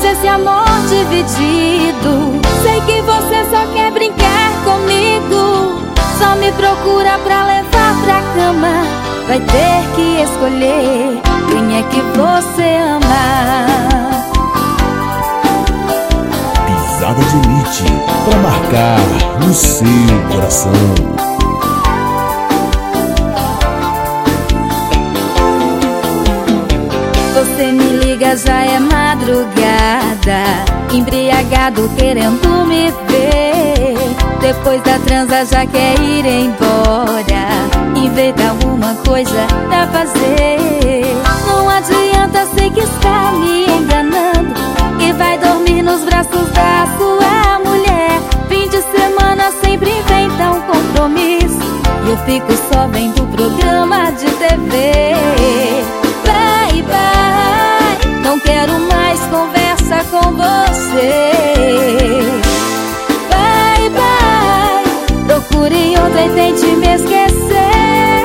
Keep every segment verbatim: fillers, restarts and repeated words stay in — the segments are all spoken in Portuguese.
esse amor dividido. Sei que você só quer brincar comigo, só me procura pra levar pra cama. Vai ter que escolher quem é que você ama. Pisada de Elite pra marcar no seu coração. Você me liga, já é madrugada, embriagado querendo me ver. Depois da transa já quer ir embora, inventa alguma coisa pra fazer. Não adianta, sei que está me enganando, e vai dormir nos braços da sua mulher. Fim de semana sempre inventa um compromisso, e eu fico só vendo programa de T V. Bye, bye, não quero mais conversa com você. Bye, bye, procure outra e tente me esquecer.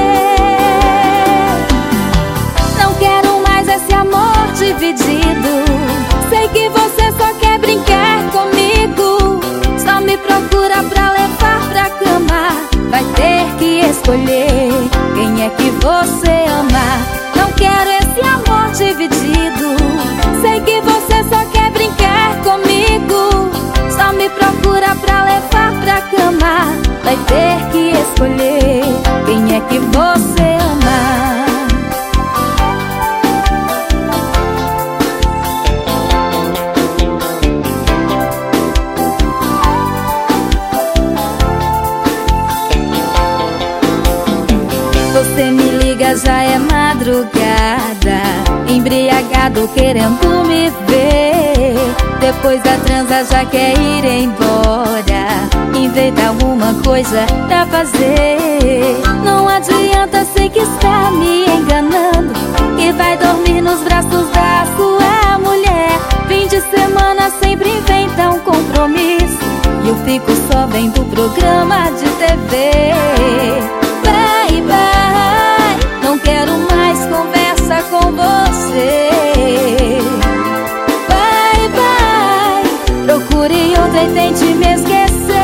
Não quero mais esse amor dividido. Sei que você só quer brincar comigo, só me procura pra levar pra cama. Vai ter que escolher quem é que você ama. Não quero esse amor dividido. Sei que você só quer brincar comigo, só me procura pra levar pra cama. Vai ter que escolher quem é que você ama. Você me liga, já é madrugada, embriagado querendo me ver. Depois da transa já quer ir embora, inventa alguma coisa pra fazer. Não adianta, sei que está me enganando, e vai dormir nos braços da sua mulher. Fim de semana sempre inventa um compromisso, e eu fico só vendo programa de T V. Bye, bye, não quero mais conversa com você. Bye, bye, procure outra e tente me esquecer.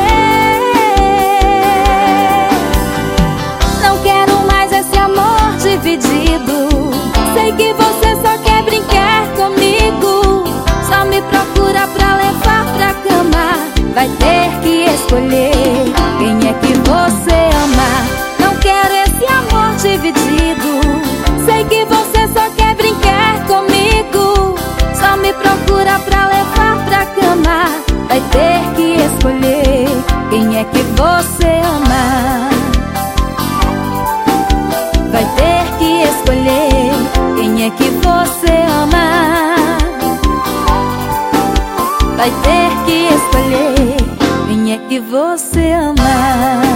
Não quero mais esse amor dividido. Sei que você só quer brincar comigo, só me procura pra levar pra cama. Vai ter que escolher quem é que você ama. Não quero esse amor dividido. Sei que você só quer brincar comigo, só me procura pra levar pra cama. Vai ter que escolher quem é que você ama. Vai ter que escolher quem é que você ama. Vai ter que escolher quem é que você ama.